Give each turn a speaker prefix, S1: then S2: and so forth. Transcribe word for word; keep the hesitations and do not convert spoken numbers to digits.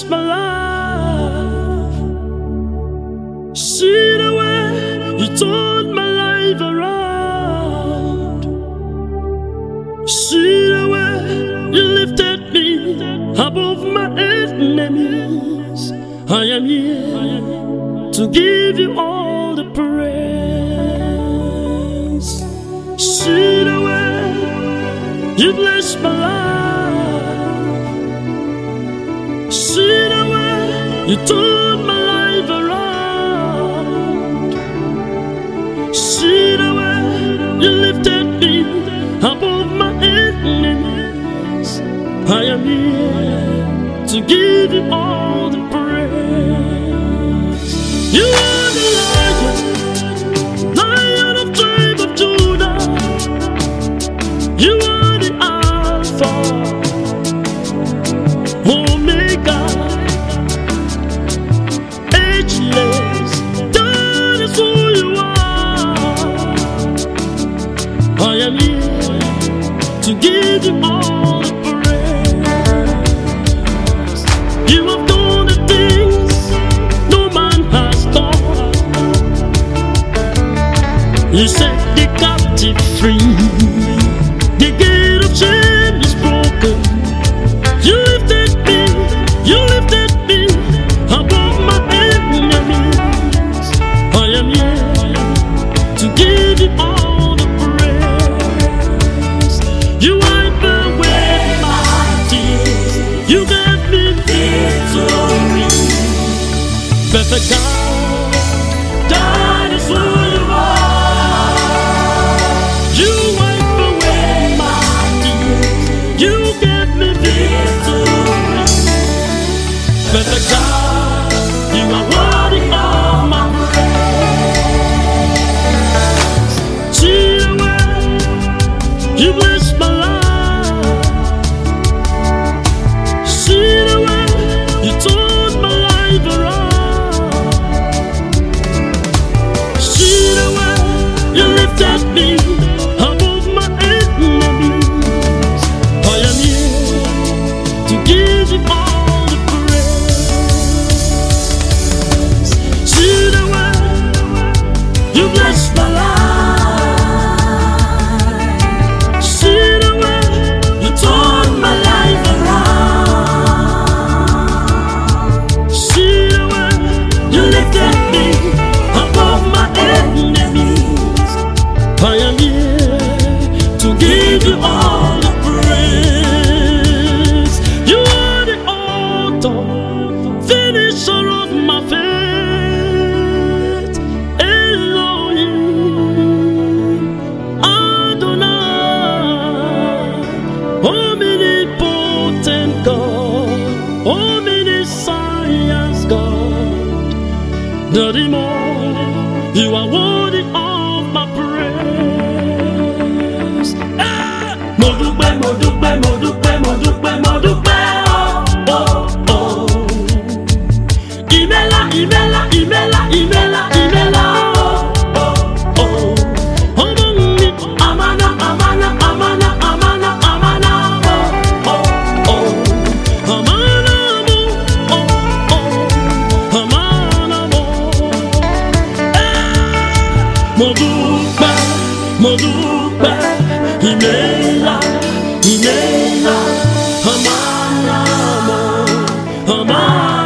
S1: blessed my life. See the way you turned my life around. See the way you lifted me above my enemies. I am here to give you all the praise. See the way you blessed my life. See the way you turned my life around. See the way you lifted me above my enemies. I am here to give you all the praise. You are the Lion, Lion of tribe of Judah. You are the Alpha, Omega, ageless. That is who you are. I am here to give you all the praise. You have done the things no man has done. You set the captive free. The gate of shame is broken. You lifted me, you lifted me above my enemies. I am here to give you all the praise. You wipe away my tears. You gave me victory. Perfect God, that is who you are. You wipe away my tears. You gave me victory. Perfect God, you are worthy of my praise. See the way you bless my life. See the way you turned my life around. See the way you lifted me above my enemies. I am here to give you all the praise. See the way you bless my life. See the way you turn my life around. See the way you lifted me above my enemies. I am here to give you all the praise. You are the author, finisher of my faith. Elohim, Adonai, omnipotent God, omniscience God. Daddy more, you are worthy of my praise. Ah! Mo dúpẹ́, mo dúpẹ́, mo dúpẹ́, mo dúpẹ́, mo dúpẹ́, oh, oh, oh. Ìmẹ́lá, ìmẹ́lá, ìmẹ́lá, ìmẹ́lá, ìmẹ́lá, oh, oh, oh. Ọmọ mi, amana, amana, amana, amana, amana, oh, oh, oh. Amana mo, oh, oh. Amana mo. Mo dúpẹ́, mo dúpẹ́, ìmẹ́lá, ìmẹ́lá, amana mo, amana.